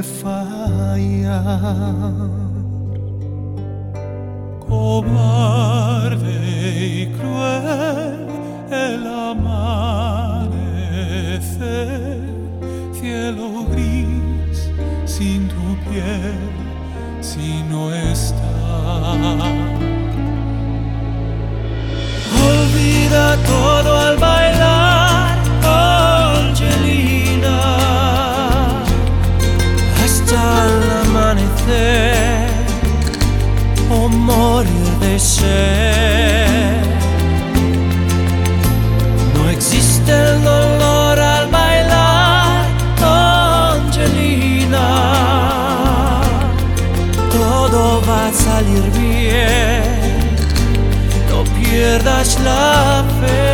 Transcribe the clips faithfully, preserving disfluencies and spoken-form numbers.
fallar. Cobarde y cruel el amanecer, cielo gris sin tu piel, si no estás. Olvida todo al bailar, Angelina, hasta el amanecer o morir de sed. No existe el dolor al bailar, Angelina, todo va a salir bien, no pierdas la fe.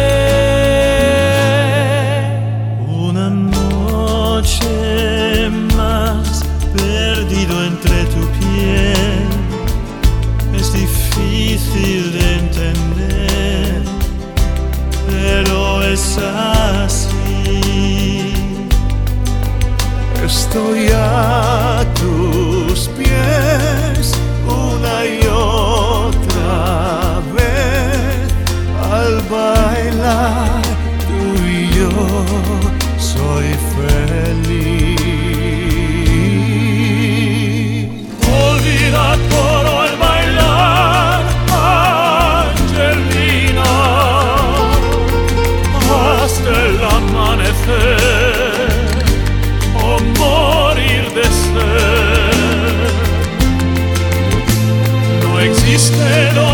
Una noche más perdido entre tu piel, es difícil de entender, pero es así. Estoy a tus pies una y otra vez al bailar, tú y yo soy feliz. Olvida todo el bailar, Angelina, hasta el amanecer o morir de sed. No existe dolor